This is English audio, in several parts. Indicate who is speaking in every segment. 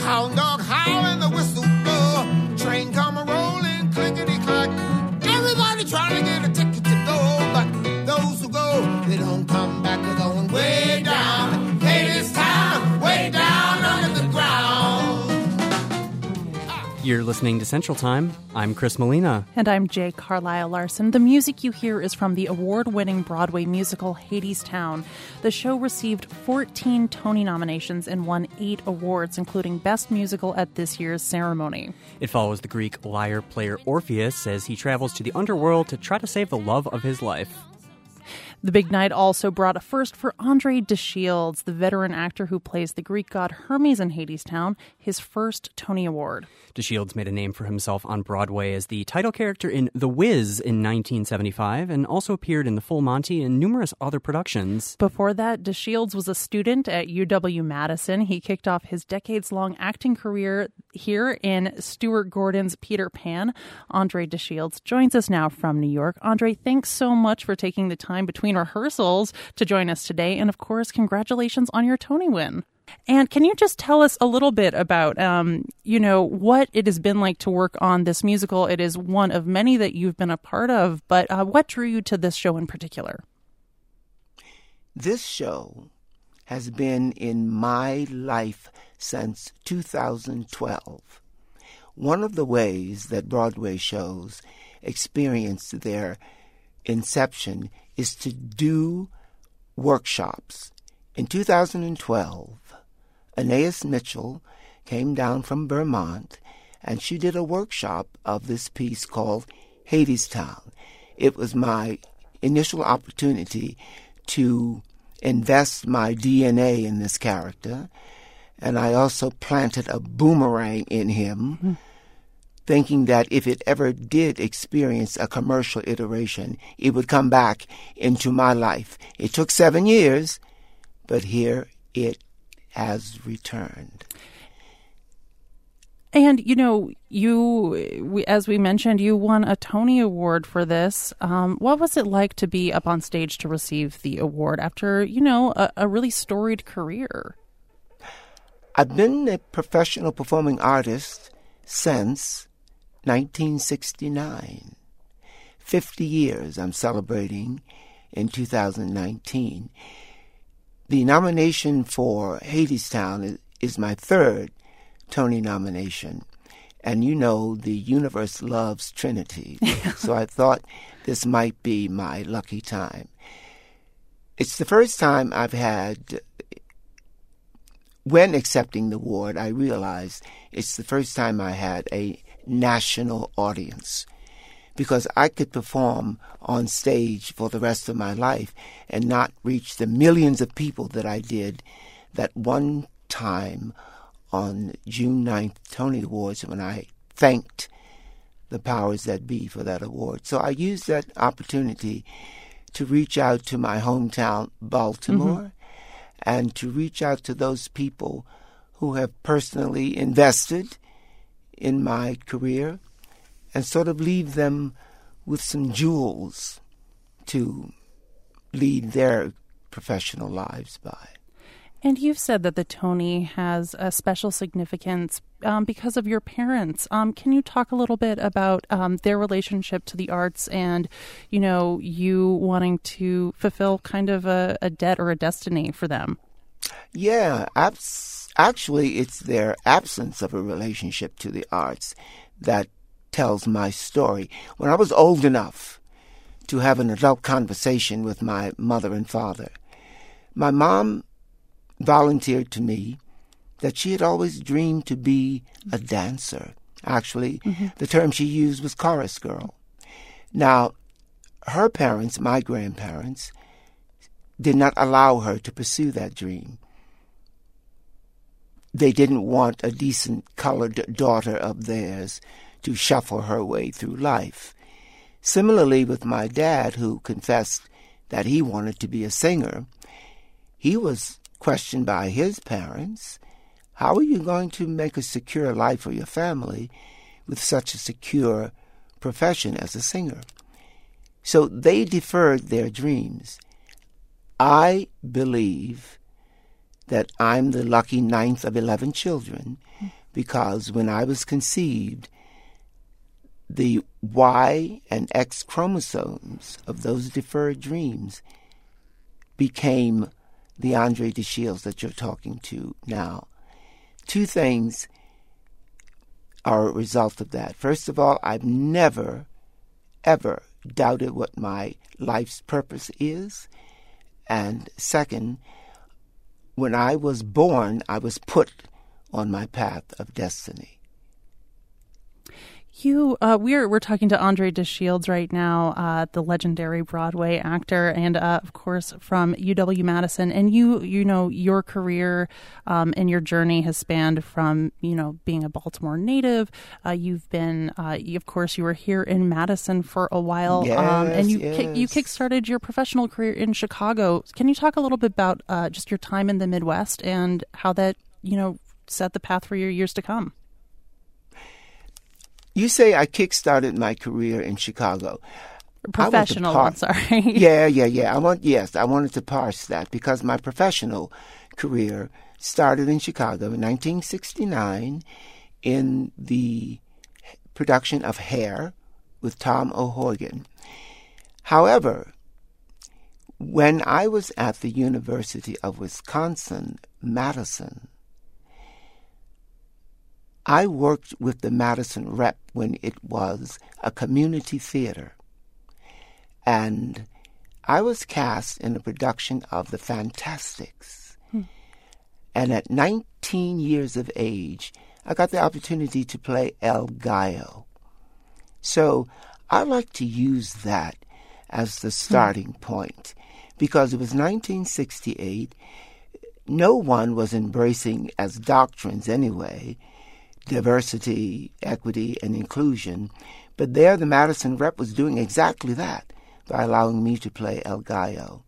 Speaker 1: Hound dog howl and the whistle blow. Train come a-rolling, clickety-clack. Everybody trying to get a ticket to go, but those who go, they don't come back. They're going way down, Hades Town, way down under the ground.
Speaker 2: You're listening to Central Time. I'm Chris Molina.
Speaker 3: And I'm Jay Carlisle Larson. The music you hear is from the award-winning Broadway musical Hadestown. The show received 14 Tony nominations and won 8 awards, including Best Musical at this year's ceremony.
Speaker 2: It follows the Greek lyre player Orpheus as he travels to the underworld to try to save the love of his life.
Speaker 3: The big night also brought a first for Andre DeShields, the veteran actor who plays the Greek god Hermes in Hadestown, his first Tony Award.
Speaker 2: DeShields made a name for himself on Broadway as the title character in The Wiz in 1975 and also appeared in The Full Monty and numerous other productions.
Speaker 3: Before that, DeShields was a student at UW-Madison. He kicked off his decades-long acting career here in Stuart Gordon's Peter Pan. Andre DeShields joins us now from New York. Andre, thanks so much for taking the time between rehearsals to join us today. And of course, congratulations on your Tony win. And can you just tell us a little bit about, what it has been like to work on this musical? It is one of many that you've been a part of, but what drew you to this show in particular?
Speaker 4: This show has been in my life since 2012. One of the ways that Broadway shows experience their inception is to do workshops. In 2012, Anais Mitchell came down from Vermont, and she did a workshop of this piece called Hadestown. It was my initial opportunity to invest my DNA in this character, and I also planted a boomerang in him, thinking that if it ever did experience a commercial iteration, it would come back into my life. It took 7 years, but here it has returned.
Speaker 3: And, as we mentioned, you won a Tony Award for this. What was it like to be up on stage to receive the award after, a really storied career?
Speaker 4: I've been a professional performing artist since 1969. 50 years I'm celebrating in 2019. The nomination for Hadestown is my third Tony nomination. And the universe loves Trinity. So I thought this might be my lucky time. It's the first time I've had, when accepting the award, I realized it's the first time I had a national audience, because I could perform on stage for the rest of my life and not reach the millions of people that I did that one time on June 9th Tony Awards when I thanked the powers that be for that award. So I used that opportunity to reach out to my hometown, Baltimore, and to reach out to those people who have personally invested in my career and sort of leave them with some jewels to lead their professional lives by.
Speaker 3: And you've said that the Tony has a special significance because of your parents. Can you talk a little bit about their relationship to the arts and, you wanting to fulfill kind of a debt or a destiny for them?
Speaker 4: Yeah, actually, it's their absence of a relationship to the arts that tells my story. When I was old enough to have an adult conversation with my mother and father, my mom volunteered to me that she had always dreamed to be a dancer. Actually, the term she used was chorus girl. Now, her parents, my grandparents, did not allow her to pursue that dream. They didn't want a decent colored daughter of theirs to shuffle her way through life. Similarly with my dad, who confessed that he wanted to be a singer, he was questioned by his parents. How are you going to make a secure life for your family with such a secure profession as a singer? So they deferred their dreams. I believe that I'm the lucky 9th of 11 children, because when I was conceived, the Y and X chromosomes of those deferred dreams became the Andre DeShields that you're talking to now. Two things are a result of that. First of all, I've never, ever doubted what my life's purpose is. And second, when I was born, I was put on my path of destiny.
Speaker 3: We're talking to Andre DeShields right now, the legendary Broadway actor, and of course from UW-Madison. And you know, your career and your journey has spanned from, you know, being a Baltimore native. You've been, of course, you were here in Madison for a while, and you kickstarted your professional career in Chicago. Can you talk a little bit about just your time in the Midwest and how that, you know, set the path for your years to come?
Speaker 4: You say I kickstarted my career in Chicago.
Speaker 3: Professional, I'm sorry.
Speaker 4: Yeah. I wanted to parse that because my professional career started in Chicago in 1969 in the production of Hair with Tom O'Hogan. However, when I was at the University of Wisconsin-Madison, I worked with the Madison Rep when it was a community theater. And I was cast in a production of The Fantastics. And at 19 years of age, I got the opportunity to play El Gallo. So I like to use that as the starting point, because it was 1968. No one was embracing as doctrines anyway diversity, equity, and inclusion. But there the Madison Rep was doing exactly that by allowing me to play El Gallo.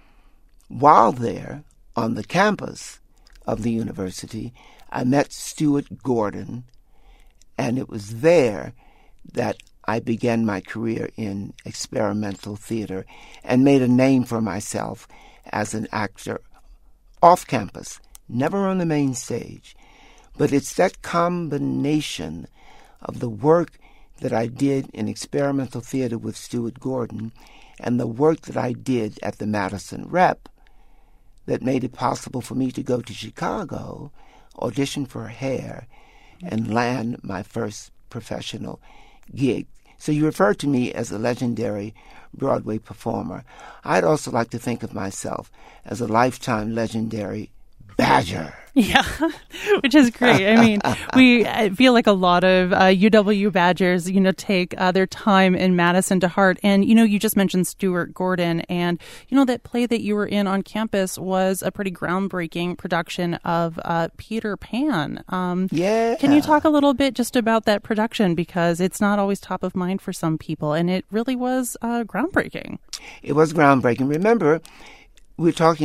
Speaker 4: While there, on the campus of the university, I met Stuart Gordon, and it was there that I began my career in experimental theater and made a name for myself as an actor off campus, never on the main stage. But it's that combination of the work that I did in experimental theater with Stuart Gordon and the work that I did at the Madison Rep that made it possible for me to go to Chicago, audition for Hair, and land my first professional gig. So you refer to me as a legendary Broadway performer. I'd also like to think of myself as a lifetime legendary Badger.
Speaker 3: Yeah, which is great. I mean, I feel like a lot of UW Badgers, you know, take their time in Madison to heart. And, you know, you just mentioned Stuart Gordon, and, you know, that play that you were in on campus was a pretty groundbreaking production of Peter Pan.
Speaker 4: Yeah.
Speaker 3: Can you talk a little bit just about that production? Because it's not always top of mind for some people, and it really was groundbreaking.
Speaker 4: It was groundbreaking. Remember, we're talking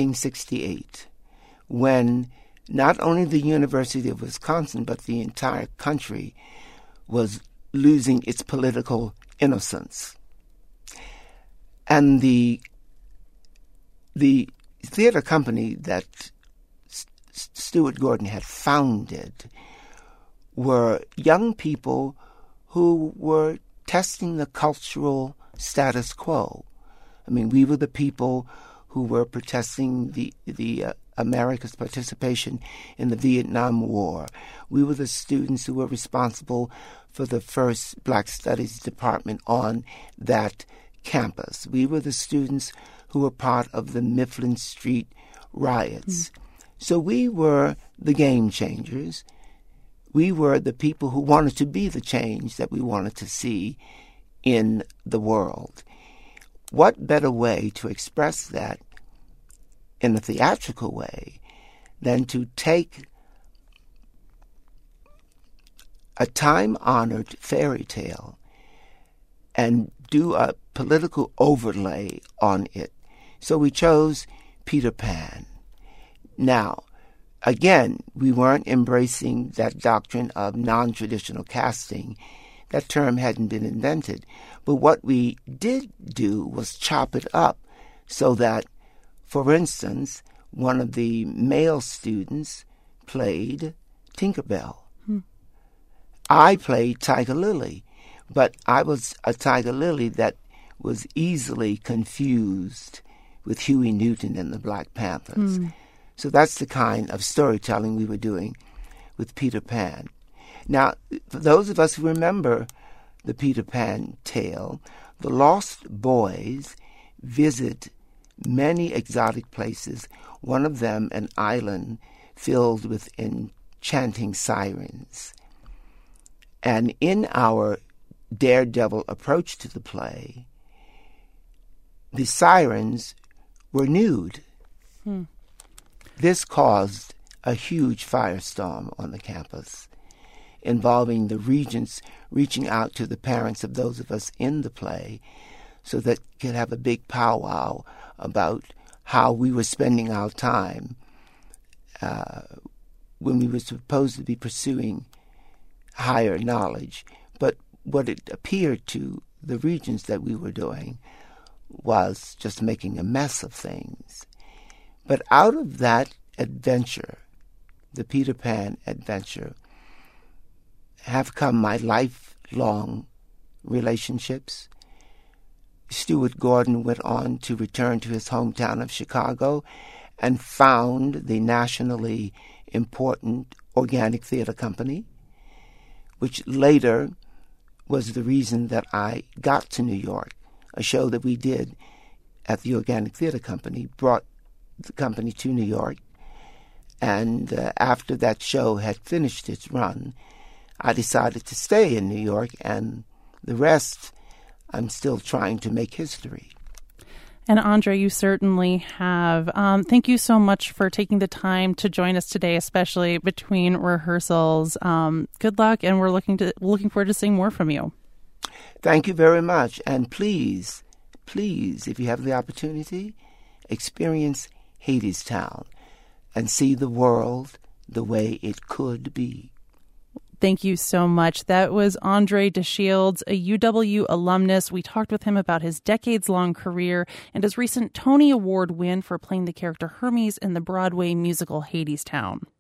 Speaker 4: 1968. When not only the University of Wisconsin, but the entire country was losing its political innocence. And the theater company that Stuart Gordon had founded were young people who were testing the cultural status quo. I mean, we were the people who were protesting the America's participation in the Vietnam War. We were the students who were responsible for the first Black Studies department on that campus. We were the students who were part of the Mifflin Street riots. So we were the game changers. We were the people who wanted to be the change that we wanted to see in the world. What better way to express that in a theatrical way than to take a time-honored fairy tale and do a political overlay on it. So we chose Peter Pan. Now, again, we weren't embracing that doctrine of non-traditional casting. That term hadn't been invented. But what we did do was chop it up so that, for instance, one of the male students played Tinkerbell. I played Tiger Lily, but I was a Tiger Lily that was easily confused with Huey Newton and the Black Panthers. So that's the kind of storytelling we were doing with Peter Pan. Now, for those of us who remember the Peter Pan tale, the Lost Boys visit many exotic places, one of them an island filled with enchanting sirens. And in our daredevil approach to the play, the sirens were nude. This caused a huge firestorm on the campus, involving the regents reaching out to the parents of those of us in the play so that could have a big powwow about how we were spending our time when we were supposed to be pursuing higher knowledge. But what it appeared to the regents that we were doing was just making a mess of things. But out of that adventure, the Peter Pan adventure, have come my lifelong relationships. Stuart Gordon went on to return to his hometown of Chicago and found the nationally important Organic Theater Company, which later was the reason that I got to New York. A show that we did at the Organic Theater Company brought the company to New York. And after that show had finished its run, I decided to stay in New York, and the rest, I'm still trying to make history.
Speaker 3: And Andre, you certainly have. Thank you so much for taking the time to join us today, especially between rehearsals. Good luck, and we're looking forward to seeing more from you.
Speaker 4: Thank you very much. And please, if you have the opportunity, experience Hadestown and see the world the way it could be.
Speaker 3: Thank you so much. That was Andre DeShields, a UW alumnus. We talked with him about his decades-long career and his recent Tony Award win for playing the character Hermes in the Broadway musical Hadestown.